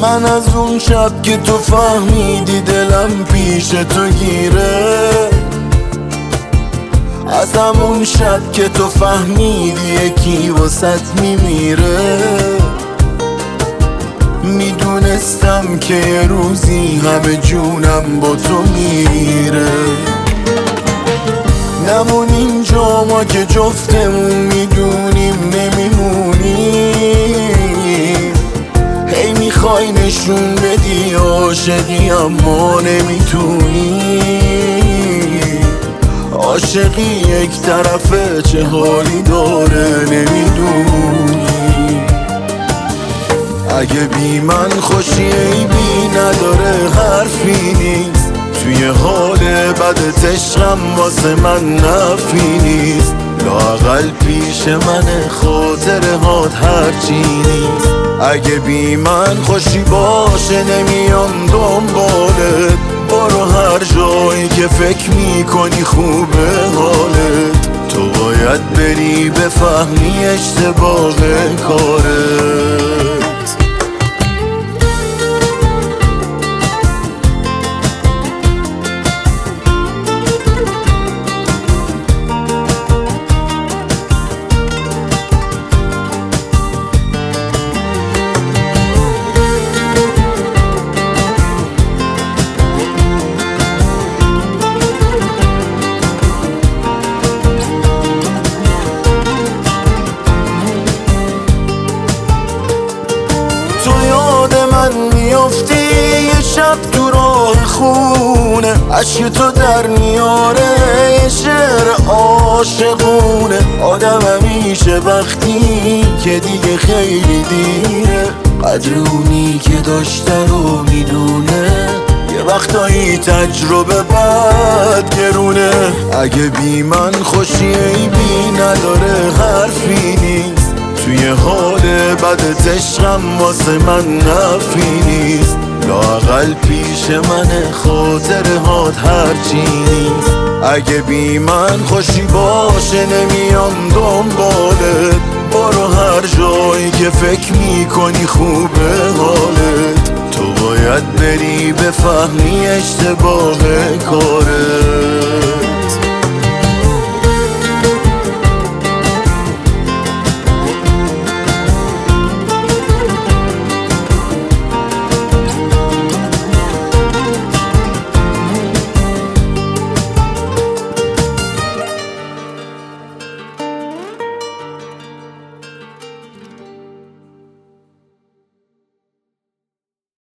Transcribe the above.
من از اون شب که تو فهمیدی دلم پیش تو گیره، از همون شب که تو فهمیدی یکی واسط میمیره، میدونستم که یه روزی همه جونم با تو میره. نمون اینجا ما که جفتمون میدونیم نمیمونیم، هی میخوای نشون بدی عاشقی اما نمیتونی، عاشقی یک طرفه چه حالی داره نمیدونی. اگه بی من خوشی عیبی نداره حرفی نیست، توی حال بد عشقم واسه من نفی نیست، لااقل پیش من خاطره هات هرچی نیست. اگه بی من خوشی باشه نمیام دنبالت، برو هر جایی که فکر میکنی خوبه حالت، تو باید بری بفهمی اشتباه کارت. میافتی یه شب تو راه خونه، عشق تو در میاره یه شعر عاشقونه. آدم همیشه وقتی که دیگه خیلی دیره، قدر اونی که داشته رو میدونه، یه وقتایی تجربه بد گرونه. اگه بی من خوشی عیبی نداره حرفی نیست، توی حال بد عشقم واسه من نفی نیست، لااقل پیش من خاطره هات هرچی نیست. اگه بی من خوشی باشه نمیام دنبالت، برو هر جایی که فکر میکنی خوبه حالت، تو باید بری بفهمی اشتباه کارت.